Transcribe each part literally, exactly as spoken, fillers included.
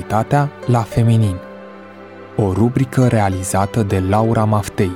sexualitatea la feminin. O rubrică realizată de Laura Maftei.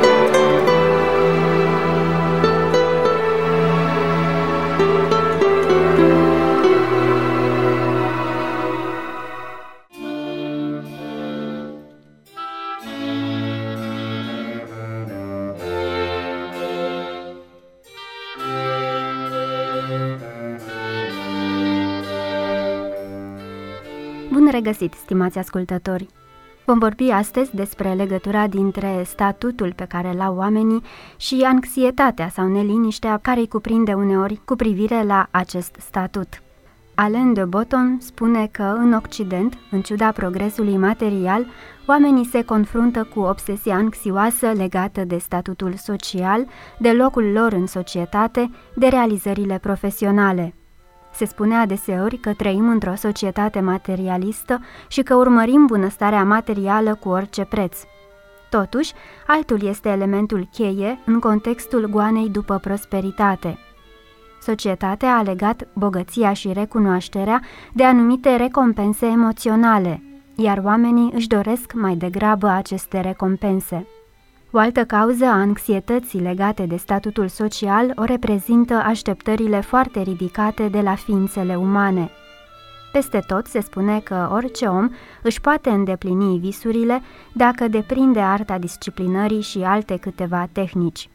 Bun regăsit, stimați ascultători! Vom vorbi astăzi despre legătura dintre statutul pe care îl au oamenii și anxietatea sau neliniștea care îi cuprinde uneori cu privire la acest statut. Alain de Botton spune că în Occident, în ciuda progresului material, oamenii se confruntă cu obsesia anxioasă legată de statutul social, de locul lor în societate, de realizările profesionale. Se spune adeseori că trăim într-o societate materialistă și că urmărim bunăstarea materială cu orice preț. Totuși, altul este elementul cheie în contextul goanei după prosperitate. Societatea a legat bogăția și recunoașterea de anumite recompense emoționale, iar oamenii își doresc mai degrabă aceste recompense. O altă cauză a anxietății legate de statutul social o reprezintă așteptările foarte ridicate de la ființele umane. Peste tot se spune că orice om își poate îndeplini visurile dacă deprinde arta disciplinării și alte câteva tehnici.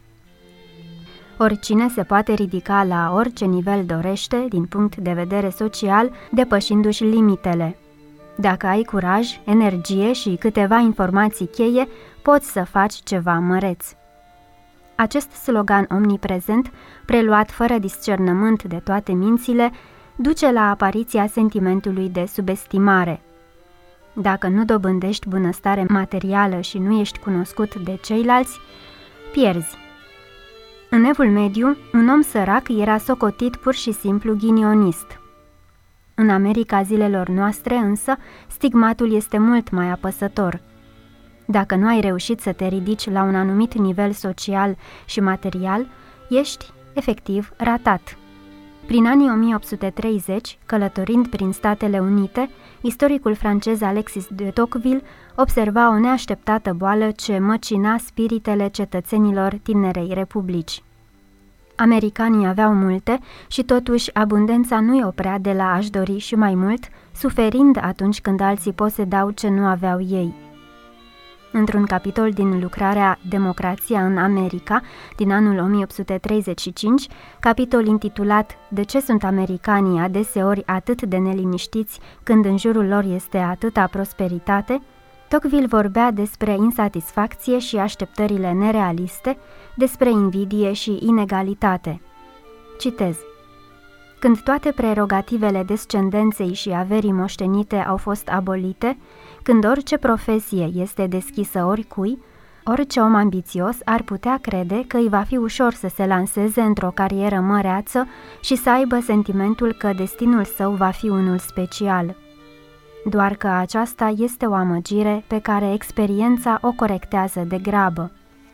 Oricine se poate ridica la orice nivel dorește, din punct de vedere social, depășindu-și limitele. Dacă ai curaj, energie și câteva informații cheie, poți să faci ceva măreț. Acest slogan omniprezent, preluat fără discernământ de toate mințile, duce la apariția sentimentului de subestimare. Dacă nu dobândești bunăstare materială și nu ești cunoscut de ceilalți, pierzi. În Evul Mediu, un om sărac era socotit pur și simplu ghinionist. În America zilelor noastre, însă, stigmatul este mult mai apăsător. Dacă nu ai reușit să te ridici la un anumit nivel social și material, ești, efectiv, ratat. Prin anii o mie opt sute treizeci, călătorind prin Statele Unite, istoricul francez Alexis de Tocqueville observa o neașteptată boală ce măcina spiritele cetățenilor tinerei republici. Americanii aveau multe și totuși abundența nu-i oprea de la a-și dori și mai mult, suferind atunci când alții posedau ce nu aveau ei. Într-un capitol din lucrarea Democrația în America, din anul o mie opt sute treizeci și cinci, capitol intitulat De ce sunt americanii adeseori atât de neliniștiți când în jurul lor este atâta prosperitate, Tocqueville vorbea despre insatisfacție și așteptările nerealiste, despre invidie și inegalitate. Citez: Când toate prerogativele descendenței și averii moștenite au fost abolite, când orice profesie este deschisă oricui, orice om ambițios ar putea crede că îi va fi ușor să se lanseze într-o carieră măreață și să aibă sentimentul că destinul său va fi unul special. Doar că aceasta este o amăgire pe care experiența o corectează de grabă.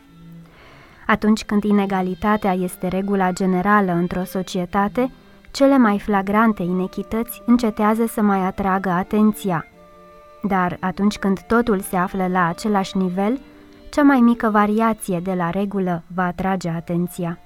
Atunci când inegalitatea este regula generală într-o societate, cele mai flagrante inechități încetează să mai atragă atenția. Dar atunci când totul se află la același nivel, cea mai mică variație de la regulă va atrage atenția.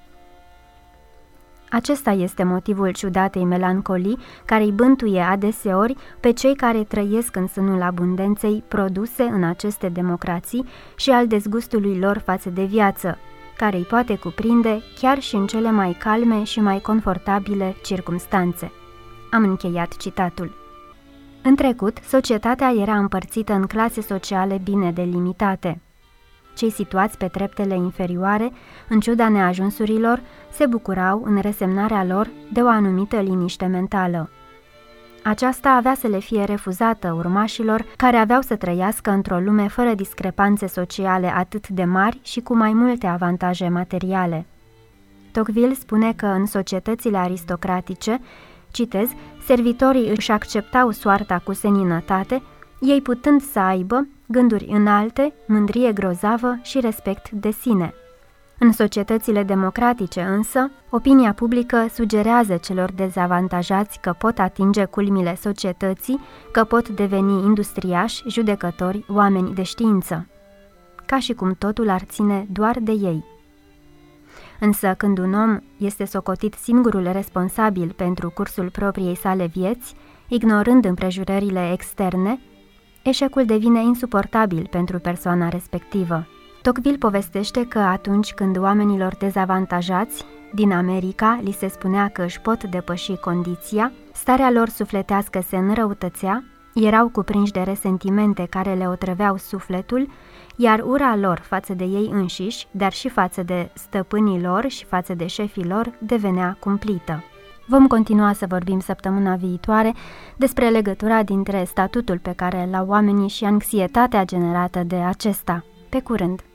Acesta este motivul ciudatei melancolii care îi bântuie adeseori pe cei care trăiesc în sânul abundenței produse în aceste democrații și al dezgustului lor față de viață, care îi poate cuprinde chiar și în cele mai calme și mai confortabile circumstanțe. Am încheiat citatul. În trecut, societatea era împărțită în clase sociale bine delimitate. Cei situați pe treptele inferioare, în ciuda neajunsurilor, se bucurau în resemnarea lor de o anumită liniște mentală. Aceasta avea să le fie refuzată urmașilor care aveau să trăiască într-o lume fără discrepanțe sociale atât de mari și cu mai multe avantaje materiale. Tocqueville spune că în societățile aristocratice, citez, servitorii își acceptau soarta cu seninătate, ei putând să aibă gânduri înalte, mândrie grozavă și respect de sine. În societățile democratice însă, opinia publică sugerează celor dezavantajați că pot atinge culmile societății, că pot deveni industriași, judecători, oameni de știință, ca și cum totul ar ține doar de ei. Însă când un om este socotit singurul responsabil pentru cursul propriei sale vieți, ignorând împrejurările externe, eșecul devine insuportabil pentru persoana respectivă. Tocqueville povestește că atunci când oamenilor dezavantajați din America li se spunea că își pot depăși condiția, starea lor sufletească se înrăutățea, erau cuprinși de resentimente care le otrăveau sufletul, iar ura lor față de ei înșiși, dar și față de stăpânii lor și față de șefii lor, devenea cumplită. Vom continua să vorbim săptămâna viitoare despre legătura dintre statutul pe care îl au oamenii și anxietatea generată de acesta. Pe curând!